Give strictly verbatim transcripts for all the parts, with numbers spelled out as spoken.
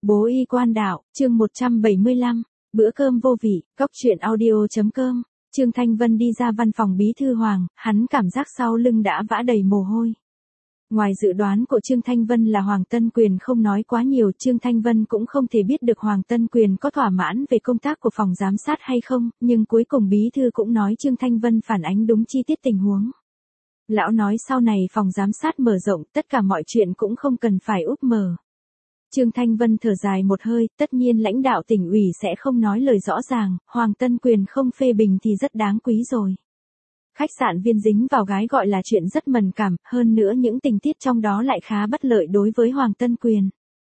Bố y quan đạo, chương một trăm bảy mươi lăm, bữa cơm vô vị, cóc truyện audio.com, Trương Thanh Vân đi ra văn phòng bí thư Hoàng, hắn cảm giác sau lưng đã vã đầy mồ hôi. Ngoài dự đoán của Trương Thanh Vân là Hoàng Tân Quyền không nói quá nhiều, Trương Thanh Vân cũng không thể biết được Hoàng Tân Quyền có thỏa mãn về công tác của phòng giám sát hay không, nhưng cuối cùng bí thư cũng nói Trương Thanh Vân phản ánh đúng chi tiết tình huống. Lão nói sau này phòng giám sát mở rộng, tất cả mọi chuyện cũng không cần phải úp mở. Trương Thanh Vân thở dài một hơi, tất nhiên lãnh đạo tỉnh ủy sẽ không nói lời rõ ràng, Hoàng Tân Quyền không phê bình thì rất đáng quý rồi. Khách sạn Viên dính vào gái gọi là chuyện rất mẫn cảm, hơn nữa những tình tiết trong đó lại khá bất lợi đối với Hoàng Tân Quyền.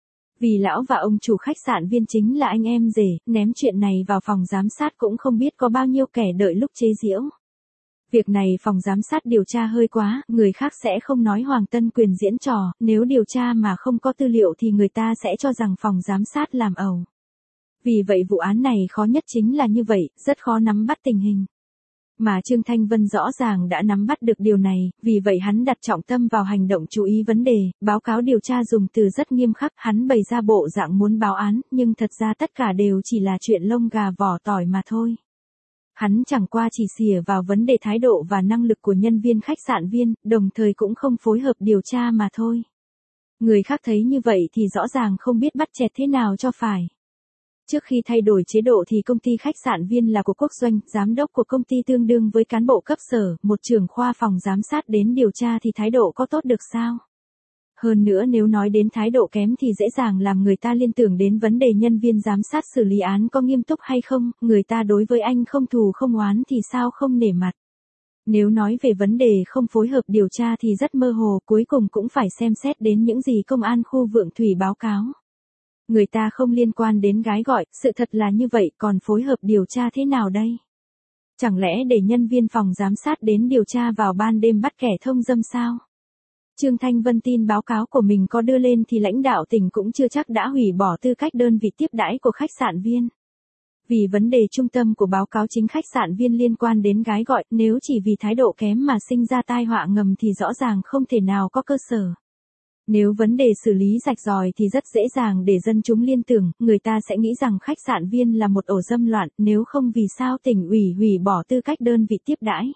Vì lão và ông chủ khách sạn Viên chính là anh em rể, ném chuyện này vào phòng giám sát cũng không biết có bao nhiêu kẻ đợi lúc chế giễu. Việc này phòng giám sát điều tra hơi quá, người khác sẽ không nói Hoàng Tân Quyền diễn trò, nếu điều tra mà không có tư liệu thì người ta sẽ cho rằng phòng giám sát làm ẩu. Vì vậy vụ án này khó nhất chính là như vậy, rất khó nắm bắt tình hình. Mà Trương Thanh Vân rõ ràng đã nắm bắt được điều này, vì vậy hắn đặt trọng tâm vào hành động chú ý vấn đề, báo cáo điều tra dùng từ rất nghiêm khắc, hắn bày ra bộ dạng muốn báo án, nhưng thật ra tất cả đều chỉ là chuyện lông gà vỏ tỏi mà thôi. Hắn chẳng qua chỉ xỉa vào vấn đề thái độ và năng lực của nhân viên khách sạn Viên, đồng thời cũng không phối hợp điều tra mà thôi. Người khác thấy như vậy thì rõ ràng không biết bắt chẹt thế nào cho phải. Trước khi thay đổi chế độ thì công ty khách sạn Viên là của quốc doanh, giám đốc của công ty tương đương với cán bộ cấp sở, một trưởng khoa phòng giám sát đến điều tra thì thái độ có tốt được sao? Hơn nữa nếu nói đến thái độ kém thì dễ dàng làm người ta liên tưởng đến vấn đề nhân viên giám sát xử lý án có nghiêm túc hay không, người ta đối với anh không thù không oán thì sao không nể mặt. Nếu nói về vấn đề không phối hợp điều tra thì rất mơ hồ, cuối cùng cũng phải xem xét đến những gì công an khu Vượng Thủy báo cáo. Người ta không liên quan đến gái gọi, sự thật là như vậy, còn phối hợp điều tra thế nào đây? Chẳng lẽ để nhân viên phòng giám sát đến điều tra vào ban đêm bắt kẻ thông dâm sao? Trương Thanh Vân tin báo cáo của mình có đưa lên thì lãnh đạo tỉnh cũng chưa chắc đã hủy bỏ tư cách đơn vị tiếp đãi của khách sạn Viên. Vì vấn đề trung tâm của báo cáo chính khách sạn Viên liên quan đến gái gọi, nếu chỉ vì thái độ kém mà sinh ra tai họa ngầm thì rõ ràng không thể nào có cơ sở. Nếu vấn đề xử lý rạch ròi thì rất dễ dàng để dân chúng liên tưởng, người ta sẽ nghĩ rằng khách sạn Viên là một ổ dâm loạn, nếu không vì sao tỉnh ủy hủy bỏ tư cách đơn vị tiếp đãi.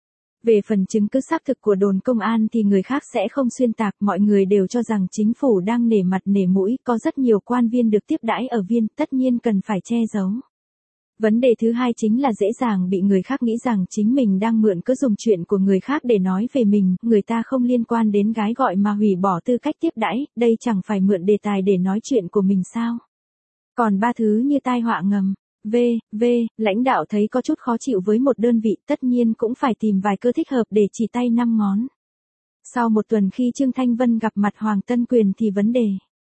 Về phần chứng cứ xác thực của đồn công an thì người khác sẽ không xuyên tạc, mọi người đều cho rằng chính phủ đang nể mặt nể mũi, có rất nhiều quan viên được tiếp đãi ở Viên, tất nhiên cần phải che giấu. Vấn đề thứ hai chính là dễ dàng bị người khác nghĩ rằng chính mình đang mượn cớ dùng chuyện của người khác để nói về mình, người ta không liên quan đến gái gọi mà hủy bỏ tư cách tiếp đãi, đây chẳng phải mượn đề tài để nói chuyện của mình sao? Còn ba thứ như tai họa ngầm. V, V, lãnh đạo thấy có chút khó chịu với một đơn vị, tất nhiên cũng phải tìm vài cơ thích hợp để chỉ tay năm ngón. Sau một tuần khi Trương Thanh Vân gặp mặt Hoàng Tân Quyền thì vấn đề.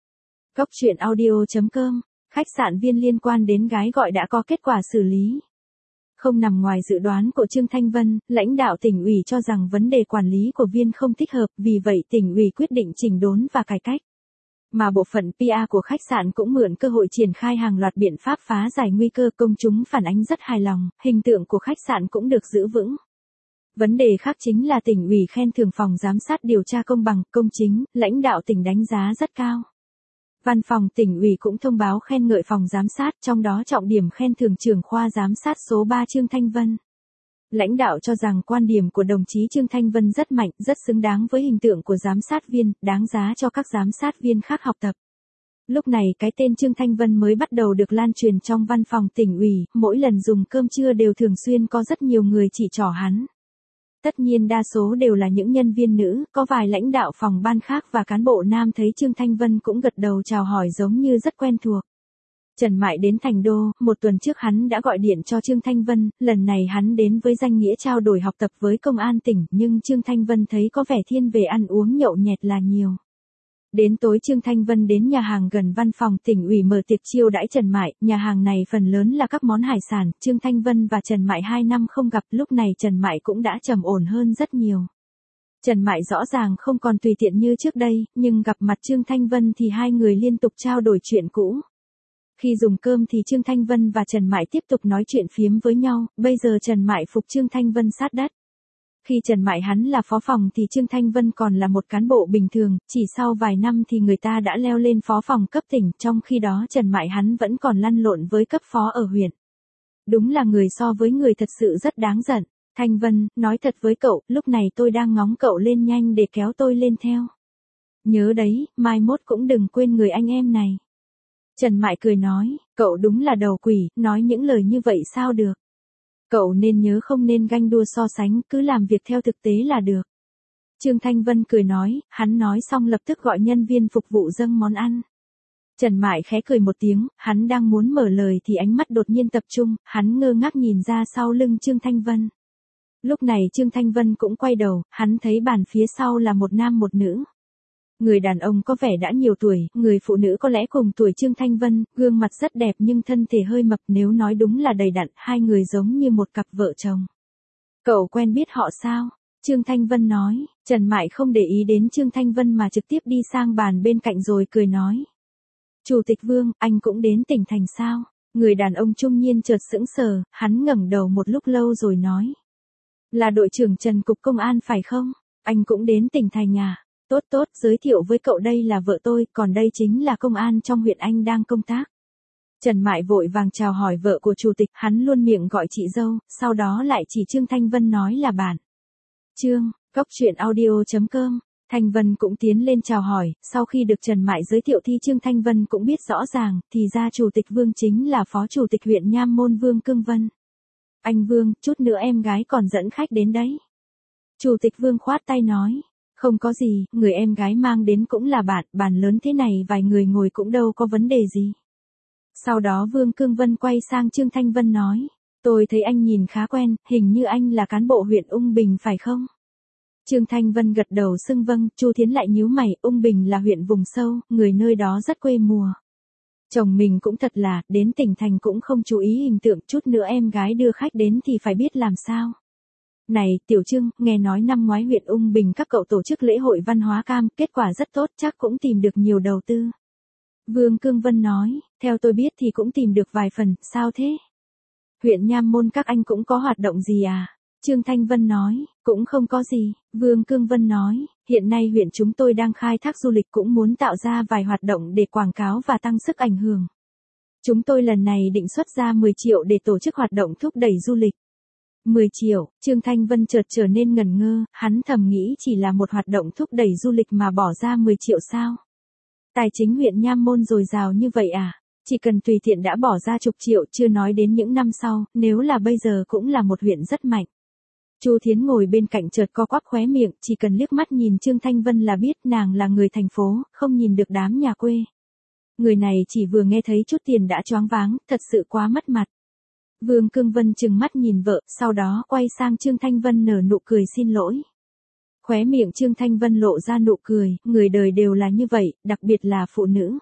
Cóc truyện audio.com, khách sạn Viên liên quan đến gái gọi đã có kết quả xử lý. Không nằm ngoài dự đoán của Trương Thanh Vân, lãnh đạo tỉnh ủy cho rằng vấn đề quản lý của Viên không thích hợp, vì vậy tỉnh ủy quyết định chỉnh đốn và cải cách. Mà bộ phận pê e của khách sạn cũng mượn cơ hội triển khai hàng loạt biện pháp phá giải nguy cơ, công chúng phản ánh rất hài lòng, hình tượng của khách sạn cũng được giữ vững. Vấn đề khác chính là tỉnh ủy khen thưởng phòng giám sát điều tra công bằng, công chính, lãnh đạo tỉnh đánh giá rất cao. Văn phòng tỉnh ủy cũng thông báo khen ngợi phòng giám sát, trong đó trọng điểm khen thưởng trưởng khoa giám sát số ba Trương Thanh Vân. Lãnh đạo cho rằng quan điểm của đồng chí Trương Thanh Vân rất mạnh, rất xứng đáng với hình tượng của giám sát viên, đáng giá cho các giám sát viên khác học tập. Lúc này cái tên Trương Thanh Vân mới bắt đầu được lan truyền trong văn phòng tỉnh ủy, mỗi lần dùng cơm trưa đều thường xuyên có rất nhiều người chỉ trỏ hắn. Tất nhiên đa số đều là những nhân viên nữ, có vài lãnh đạo phòng ban khác và cán bộ nam thấy Trương Thanh Vân cũng gật đầu chào hỏi giống như rất quen thuộc. Trần Mại đến Thành Đô, một tuần trước hắn đã gọi điện cho Trương Thanh Vân, lần này hắn đến với danh nghĩa trao đổi học tập với công an tỉnh, nhưng Trương Thanh Vân thấy có vẻ thiên về ăn uống nhậu nhẹt là nhiều. Đến tối Trương Thanh Vân đến nhà hàng gần văn phòng tỉnh ủy mở tiệc chiêu đãi Trần Mại, nhà hàng này phần lớn là các món hải sản, Trương Thanh Vân và Trần Mại hai năm không gặp, lúc này Trần Mại cũng đã trầm ổn hơn rất nhiều. Trần Mại rõ ràng không còn tùy tiện như trước đây, nhưng gặp mặt Trương Thanh Vân thì hai người liên tục trao đổi chuyện cũ. Khi dùng cơm thì Trương Thanh Vân và Trần Mại tiếp tục nói chuyện phiếm với nhau, bây giờ Trần Mại phục Trương Thanh Vân sát đất. Khi Trần Mại hắn là phó phòng thì Trương Thanh Vân còn là một cán bộ bình thường, chỉ sau vài năm thì người ta đã leo lên phó phòng cấp tỉnh, trong khi đó Trần Mại hắn vẫn còn lăn lộn với cấp phó ở huyện. Đúng là người so với người thật sự rất đáng giận. Thanh Vân, nói thật với cậu, lúc này tôi đang ngóng cậu lên nhanh để kéo tôi lên theo. Nhớ đấy, mai mốt cũng đừng quên người anh em này. Trần Mại cười nói, cậu đúng là đầu quỷ, nói những lời như vậy sao được. Cậu nên nhớ không nên ganh đua so sánh, cứ làm việc theo thực tế là được. Trương Thanh Vân cười nói, hắn nói xong lập tức gọi nhân viên phục vụ dâng món ăn. Trần Mại khẽ cười một tiếng, hắn đang muốn mở lời thì ánh mắt đột nhiên tập trung, hắn ngơ ngác nhìn ra sau lưng Trương Thanh Vân. Lúc này Trương Thanh Vân cũng quay đầu, hắn thấy bàn phía sau là một nam một nữ. Người đàn ông có vẻ đã nhiều tuổi, người phụ nữ có lẽ cùng tuổi Trương Thanh Vân, gương mặt rất đẹp nhưng thân thể hơi mập, nếu nói đúng là đầy đặn, hai người giống như một cặp vợ chồng. Cậu quen biết họ sao? Trương Thanh Vân nói, Trần Mại không để ý đến Trương Thanh Vân mà trực tiếp đi sang bàn bên cạnh rồi cười nói. Chủ tịch Vương, anh cũng đến tỉnh thành sao? Người đàn ông trung niên chợt sững sờ, hắn ngẩng đầu một lúc lâu rồi nói. Là đội trưởng Trần cục công an phải không? Anh cũng đến tỉnh thành à? Tốt tốt, giới thiệu với cậu đây là vợ tôi, còn đây chính là công an trong huyện anh đang công tác. Trần Mại vội vàng chào hỏi vợ của chủ tịch, hắn luôn miệng gọi chị dâu, sau đó lại chỉ Trương Thanh Vân nói là bạn. Trương, góc truyện audio chấm com. Thanh Vân cũng tiến lên chào hỏi, sau khi được Trần Mại giới thiệu thì Trương Thanh Vân cũng biết rõ ràng, thì ra chủ tịch Vương chính là phó chủ tịch huyện Nham Môn Vương Cương Vân. Anh Vương, chút nữa em gái còn dẫn khách đến đấy. Chủ tịch Vương khoát tay nói. Không có gì, người em gái mang đến cũng là bạn, bàn lớn thế này vài người ngồi cũng đâu có vấn đề gì. Sau đó Vương Cương Vân quay sang Trương Thanh Vân nói. Tôi thấy anh nhìn khá quen, hình như anh là cán bộ huyện Ung Bình phải không? Trương Thanh Vân gật đầu xưng vâng, Chu Thiến lại nhíu mày, Ung Bình là huyện vùng sâu, người nơi đó rất quê mùa. Chồng mình cũng thật là, đến tỉnh thành cũng không chú ý hình tượng, chút nữa em gái đưa khách đến thì phải biết làm sao. Này, Tiểu Trương, nghe nói năm ngoái huyện Ung Bình các cậu tổ chức lễ hội văn hóa cam, kết quả rất tốt, chắc cũng tìm được nhiều đầu tư. Vương Cương Vân nói, theo tôi biết thì cũng tìm được vài phần, sao thế? Huyện Nham Môn các anh cũng có hoạt động gì à? Trương Thanh Vân nói, cũng không có gì. Vương Cương Vân nói, hiện nay huyện chúng tôi đang khai thác du lịch cũng muốn tạo ra vài hoạt động để quảng cáo và tăng sức ảnh hưởng. Chúng tôi lần này định xuất ra mười triệu để tổ chức hoạt động thúc đẩy du lịch. mười triệu, Trương Thanh Vân chợt trở nên ngẩn ngơ, hắn thầm nghĩ chỉ là một hoạt động thúc đẩy du lịch mà bỏ ra mười triệu sao? Tài chính huyện Nham Môn dồi dào như vậy à? Chỉ cần tùy tiện đã bỏ ra chục triệu, chưa nói đến những năm sau, nếu là bây giờ cũng là một huyện rất mạnh. Chu Thiến ngồi bên cạnh chợt co quắp khóe miệng, chỉ cần liếc mắt nhìn Trương Thanh Vân là biết nàng là người thành phố, không nhìn được đám nhà quê. Người này chỉ vừa nghe thấy chút tiền đã choáng váng, thật sự quá mất mặt. Vương Cương Vân trừng mắt nhìn vợ, sau đó quay sang Trương Thanh Vân nở nụ cười xin lỗi. Khóe miệng Trương Thanh Vân lộ ra nụ cười, người đời đều là như vậy, đặc biệt là phụ nữ.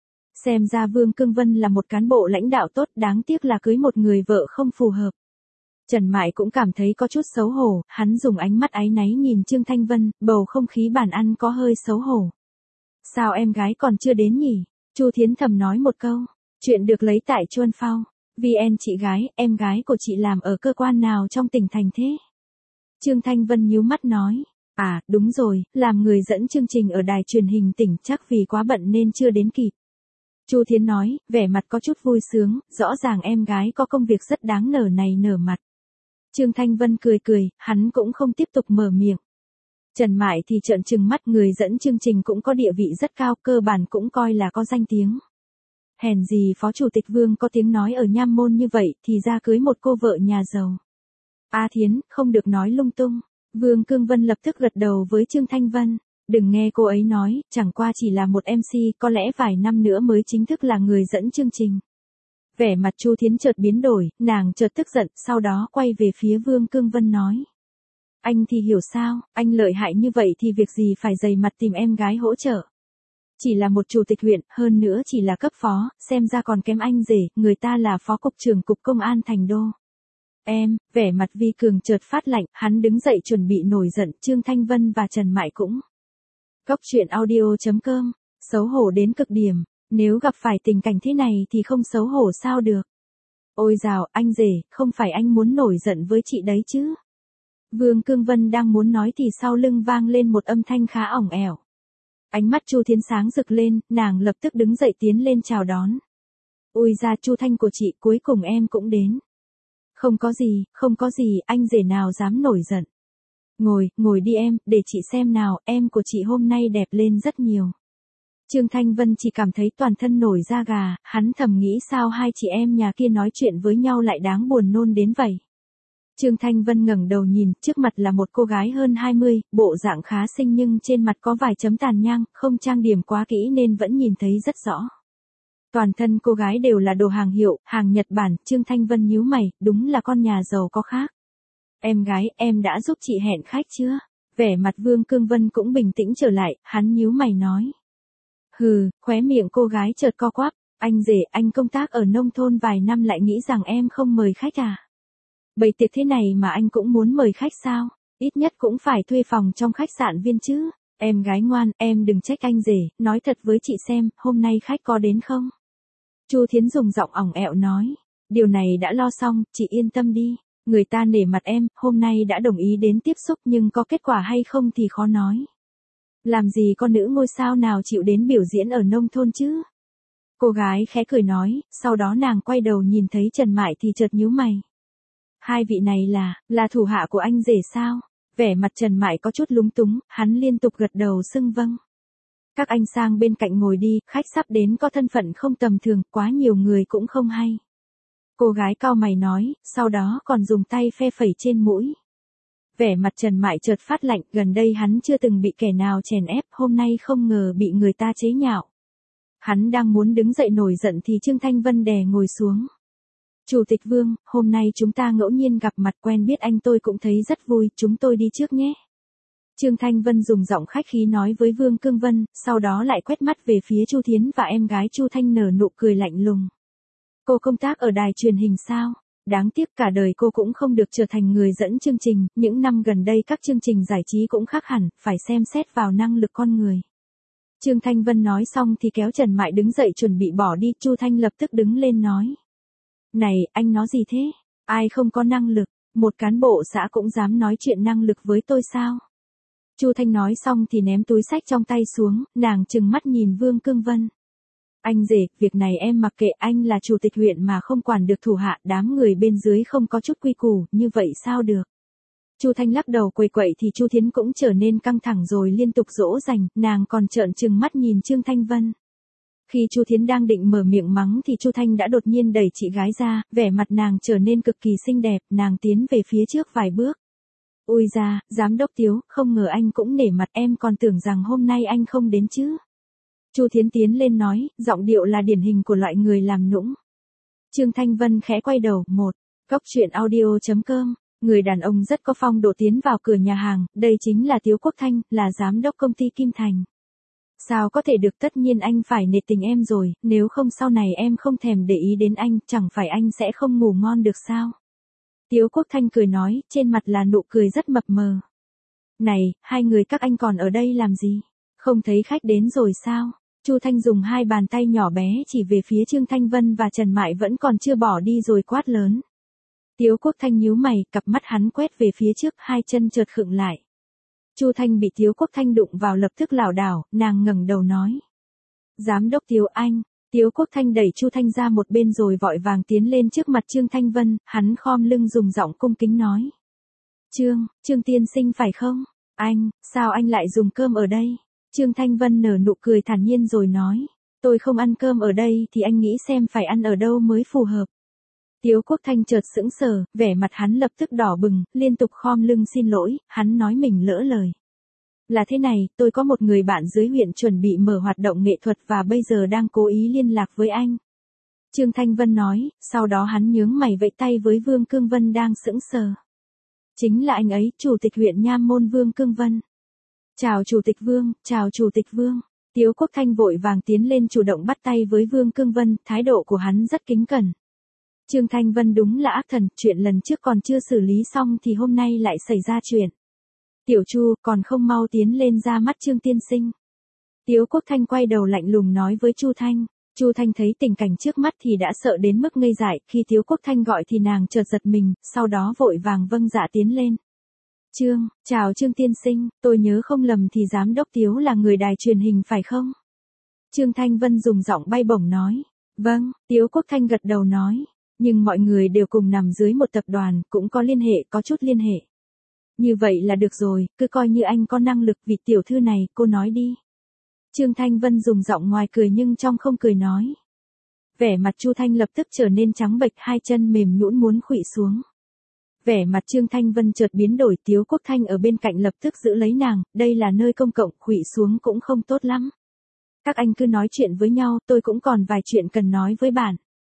Xem ra Vương Cương Vân là một cán bộ lãnh đạo tốt, đáng tiếc là cưới một người vợ không phù hợp. Trần Mại cũng cảm thấy có chút xấu hổ, hắn dùng ánh mắt áy náy nhìn Trương Thanh Vân, bầu không khí bàn ăn có hơi xấu hổ. Sao em gái còn chưa đến nhỉ? Chu Thiến thầm nói một câu, chuyện được lấy tại Chuan Phao. vê en chị gái, em gái của chị làm ở cơ quan nào trong tỉnh thành thế? Trương Thanh Vân nhíu mắt nói, à, đúng rồi, làm người dẫn chương trình ở đài truyền hình tỉnh, chắc vì quá bận nên chưa đến kịp. Chu Thiến nói, vẻ mặt có chút vui sướng, rõ ràng em gái có công việc rất đáng nở này nở mặt. Trương Thanh Vân cười cười, hắn cũng không tiếp tục mở miệng. Trần Mại thì trợn trừng mắt, người dẫn chương trình cũng có địa vị rất cao, cơ bản cũng coi là có danh tiếng. Hèn gì phó chủ tịch Vương có tiếng nói ở Nham Môn như vậy, thì ra cưới một cô vợ nhà giàu. A Thiến, không được nói lung tung. Vương Cương Vân lập tức gật đầu với Trương Thanh Vân. Đừng nghe cô ấy nói, chẳng qua chỉ là một em xê, có lẽ vài năm nữa mới chính thức là người dẫn chương trình. Vẻ mặt Chu Thiến chợt biến đổi, nàng chợt tức giận, sau đó quay về phía Vương Cương Vân nói. Anh thì hiểu sao, anh lợi hại như vậy thì việc gì phải dày mặt tìm em gái hỗ trợ. Chỉ là một chủ tịch huyện, hơn nữa chỉ là cấp phó, xem ra còn kém anh rể, người ta là phó cục trưởng cục công an thành đô. Em, vẻ mặt Vi Cường chợt phát lạnh, hắn đứng dậy chuẩn bị nổi giận, Trương Thanh Vân và Trần Mại cũng. Góc truyện audio chấm com, xấu hổ đến cực điểm, nếu gặp phải tình cảnh thế này thì không xấu hổ sao được. Ôi dào, anh rể, không phải anh muốn nổi giận với chị đấy chứ. Vương Cương Vân đang muốn nói thì sau lưng vang lên một âm thanh khá ỏng ẻo. Ánh mắt Chu Thiến sáng rực lên, nàng lập tức đứng dậy tiến lên chào đón. Ui ra Chu Thanh của chị, cuối cùng em cũng đến. Không có gì, không có gì, anh rể nào dám nổi giận. Ngồi, ngồi đi em, để chị xem nào, em của chị hôm nay đẹp lên rất nhiều. Trương Thanh Vân chỉ cảm thấy toàn thân nổi da gà, hắn thầm nghĩ sao hai chị em nhà kia nói chuyện với nhau lại đáng buồn nôn đến vậy. Trương Thanh Vân ngẩng đầu nhìn, trước mặt là một cô gái hơn hai mươi, bộ dạng khá xinh nhưng trên mặt có vài chấm tàn nhang, không trang điểm quá kỹ nên vẫn nhìn thấy rất rõ. Toàn thân cô gái đều là đồ hàng hiệu, hàng Nhật Bản, Trương Thanh Vân nhíu mày, đúng là con nhà giàu có khác. Em gái, em đã giúp chị hẹn khách chưa? Vẻ mặt Vương Cương Vân cũng bình tĩnh trở lại, hắn nhíu mày nói. Hừ, khóe miệng cô gái chợt co quắp, anh rể, anh công tác ở nông thôn vài năm lại nghĩ rằng em không mời khách à? Bày tiệc thế này mà anh cũng muốn mời khách sao? Ít nhất cũng phải thuê phòng trong khách sạn Viên chứ. Em gái ngoan, em đừng trách anh rể, nói thật với chị xem, hôm nay khách có đến không? Chu Thiến dùng giọng ỏng ẹo nói, điều này đã lo xong, chị yên tâm đi. Người ta nể mặt em, hôm nay đã đồng ý đến tiếp xúc nhưng có kết quả hay không thì khó nói. Làm gì con nữ ngôi sao nào chịu đến biểu diễn ở nông thôn chứ? Cô gái khẽ cười nói, sau đó nàng quay đầu nhìn thấy Trần Mại thì chợt nhíu mày. Hai vị này là, là thủ hạ của anh rể sao? Vẻ mặt Trần Mại có chút lúng túng, hắn liên tục gật đầu xưng vâng. Các anh sang bên cạnh ngồi đi, khách sắp đến có thân phận không tầm thường, quá nhiều người cũng không hay. Cô gái cau mày nói, sau đó còn dùng tay phe phẩy trên mũi. Vẻ mặt Trần Mại chợt phát lạnh, gần đây hắn chưa từng bị kẻ nào chèn ép, hôm nay không ngờ bị người ta chế nhạo. Hắn đang muốn đứng dậy nổi giận thì Trương Thanh Vân đè ngồi xuống. Chủ tịch Vương, hôm nay chúng ta ngẫu nhiên gặp mặt quen biết anh tôi cũng thấy rất vui, chúng tôi đi trước nhé. Trương Thanh Vân dùng giọng khách khí nói với Vương Cương Vân, sau đó lại quét mắt về phía Chu Thiến và em gái Chu Thanh nở nụ cười lạnh lùng. Cô công tác ở đài truyền hình sao? Đáng tiếc cả đời cô cũng không được trở thành người dẫn chương trình, những năm gần đây các chương trình giải trí cũng khác hẳn, phải xem xét vào năng lực con người. Trương Thanh Vân nói xong thì kéo Trần Mại đứng dậy chuẩn bị bỏ đi, Chu Thanh lập tức đứng lên nói. Này, anh nói gì thế? Ai không có năng lực, một cán bộ xã cũng dám nói chuyện năng lực với tôi sao? Chu Thanh nói xong thì ném túi xách trong tay xuống, nàng trừng mắt nhìn Vương Cương Vân. Anh rể, việc này em mặc kệ, anh là chủ tịch huyện mà không quản được thủ hạ, đám người bên dưới không có chút quy củ, như vậy sao được? Chu Thanh lắc đầu quầy quậy thì Chu Thiến cũng trở nên căng thẳng rồi liên tục dỗ dành, nàng còn trợn trừng mắt nhìn Trương Thanh Vân. Khi Chu Thiến đang định mở miệng mắng thì Chu Thanh đã đột nhiên đẩy chị gái ra, vẻ mặt nàng trở nên cực kỳ xinh đẹp, nàng tiến về phía trước vài bước. Ui da, giám đốc Tiếu, không ngờ anh cũng nể mặt, em còn tưởng rằng hôm nay anh không đến chứ. Chu Thiến tiến lên nói, giọng điệu là điển hình của loại người làm nũng. Trương Thanh Vân khẽ quay đầu, một, góc truyện audio chấm com, người đàn ông rất có phong độ tiến vào cửa nhà hàng, đây chính là Tiếu Quốc Thanh, là giám đốc công ty Kim Thành. Sao có thể được, tất nhiên anh phải nể tình em rồi, nếu không sau này em không thèm để ý đến anh, chẳng phải anh sẽ không ngủ ngon được sao? Tiếu Quốc Thanh cười nói, trên mặt là nụ cười rất mập mờ. Này, hai người các anh còn ở đây làm gì? Không thấy khách đến rồi sao? Chu Thanh dùng hai bàn tay nhỏ bé chỉ về phía Trương Thanh Vân và Trần Mại vẫn còn chưa bỏ đi rồi quát lớn. Tiếu Quốc Thanh nhíu mày, cặp mắt hắn quét về phía trước, hai chân chợt khựng lại. Chu Thanh bị Tiếu Quốc Thanh đụng vào lập tức lảo đảo, nàng ngẩng đầu nói. Giám đốc Tiếu anh. Tiếu Quốc Thanh đẩy Chu Thanh ra một bên rồi vội vàng tiến lên trước mặt Trương Thanh Vân, hắn khom lưng dùng giọng cung kính nói. Trương, Trương tiên sinh phải không? Anh, sao anh lại dùng cơm ở đây? Trương Thanh Vân nở nụ cười thản nhiên rồi nói. Tôi không ăn cơm ở đây thì anh nghĩ xem phải ăn ở đâu mới phù hợp. Tiếu Quốc Thanh chợt sững sờ, vẻ mặt hắn lập tức đỏ bừng, liên tục khom lưng xin lỗi, hắn nói mình lỡ lời. Là thế này, tôi có một người bạn dưới huyện chuẩn bị mở hoạt động nghệ thuật và bây giờ đang cố ý liên lạc với anh. Trương Thanh Vân nói, sau đó hắn nhướng mày vẫy tay với Vương Cương Vân đang sững sờ. Chính là anh ấy, Chủ tịch huyện Nham Môn Vương Cương Vân. Chào Chủ tịch Vương, chào Chủ tịch Vương. Tiếu Quốc Thanh vội vàng tiến lên chủ động bắt tay với Vương Cương Vân, thái độ của hắn rất kính cẩn. Trương Thanh Vân đúng là ác thần, chuyện lần trước còn chưa xử lý xong thì hôm nay lại xảy ra chuyện. Tiểu Chu, còn không mau tiến lên ra mắt Trương tiên sinh. Tiếu Quốc Thanh quay đầu lạnh lùng nói với Chu Thanh. Chu Thanh thấy tình cảnh trước mắt thì đã sợ đến mức ngây dại, khi Tiếu Quốc Thanh gọi thì nàng chợt giật mình, sau đó vội vàng vâng dạ tiến lên. Trương, chào Trương tiên sinh, tôi nhớ không lầm thì giám đốc Tiếu là người đài truyền hình phải không? Trương Thanh Vân dùng giọng bay bổng nói. Vâng, Tiếu Quốc Thanh gật đầu nói. Nhưng mọi người đều cùng nằm dưới một tập đoàn, cũng có liên hệ, có chút liên hệ. Như vậy là được rồi, cứ coi như anh có năng lực vì tiểu thư này, cô nói đi. Trương Thanh Vân dùng giọng ngoài cười nhưng trong không cười nói. Vẻ mặt Chu Thanh lập tức trở nên trắng bệch, hai chân mềm nhũn muốn khuỵu xuống. Vẻ mặt Trương Thanh Vân chợt biến đổi, Tiếu Quốc Thanh ở bên cạnh lập tức giữ lấy nàng, đây là nơi công cộng, khuỵu xuống cũng không tốt lắm. Các anh cứ nói chuyện với nhau, tôi cũng còn vài chuyện cần nói với bạn.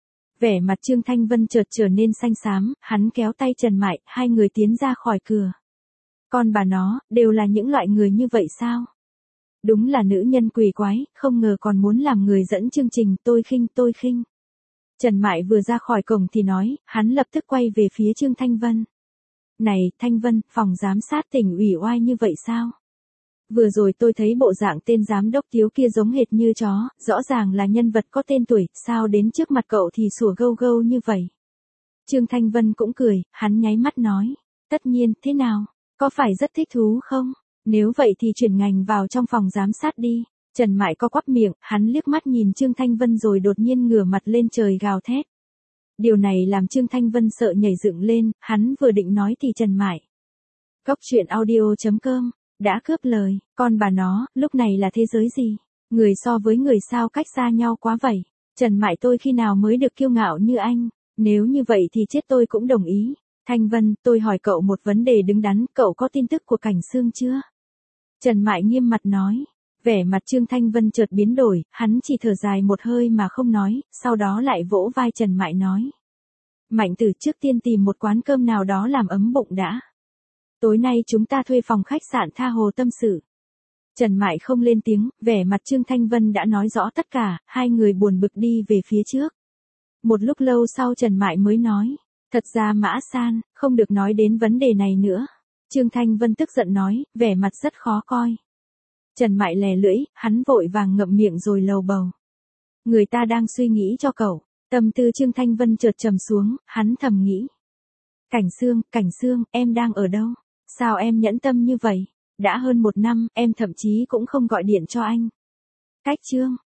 Vẻ mặt Trương Thanh Vân chợt trở nên xanh xám, hắn kéo tay Trần Mại, hai người tiến ra khỏi cửa. Con bà nó, đều là những loại người như vậy sao? Đúng là nữ nhân quỷ quái, không ngờ còn muốn làm người dẫn chương trình, tôi khinh, tôi khinh. Trần Mại vừa ra khỏi cổng thì nói, hắn lập tức quay về phía Trương Thanh Vân. Này, Thanh Vân, phòng giám sát tỉnh ủy oai như vậy sao? Vừa rồi tôi thấy bộ dạng tên giám đốc Tiếu kia giống hệt như chó, rõ ràng là nhân vật có tên tuổi, sao đến trước mặt cậu thì sủa gâu gâu như vậy? Trương Thanh Vân cũng cười, hắn nháy mắt nói, tất nhiên, thế nào? Có phải rất thích thú không? Nếu vậy thì chuyển ngành vào trong phòng giám sát đi. Trần Mại co quắp miệng, hắn liếc mắt nhìn Trương Thanh Vân rồi đột nhiên ngửa mặt lên trời gào thét. Điều này làm Trương Thanh Vân sợ nhảy dựng lên, hắn vừa định nói thì Trần Mại. Góc truyện audio chấm com đã cướp lời, con bà nó, lúc này là thế giới gì? Người so với người sao cách xa nhau quá vậy? Trần Mại tôi khi nào mới được kiêu ngạo như anh? Nếu như vậy thì chết tôi cũng đồng ý. Thanh Vân, tôi hỏi cậu một vấn đề đứng đắn, cậu có tin tức của Cảnh Sương chưa? Trần Mại nghiêm mặt nói. Vẻ mặt Trương Thanh Vân chợt biến đổi, hắn chỉ thở dài một hơi mà không nói, sau đó lại vỗ vai Trần Mại nói. Mạnh Tử, trước tiên tìm một quán cơm nào đó làm ấm bụng đã. Tối nay chúng ta thuê phòng khách sạn tha hồ tâm sự. Trần Mại không lên tiếng, vẻ mặt Trương Thanh Vân đã nói rõ tất cả, hai người buồn bực đi về phía trước. Một lúc lâu sau Trần Mại mới nói, thật ra Mã San, không được nói đến vấn đề này nữa. Trương Thanh Vân tức giận nói, vẻ mặt rất khó coi. Trần Mại lè lưỡi, hắn vội vàng ngậm miệng rồi lầu bầu. Người ta đang suy nghĩ cho cậu, tâm tư Trương Thanh Vân chợt trầm xuống, hắn thầm nghĩ. Cảnh Sương, Cảnh Sương, em đang ở đâu? Sao em nhẫn tâm như vậy? Đã hơn một năm, em thậm chí cũng không gọi điện cho anh. Cách Trương,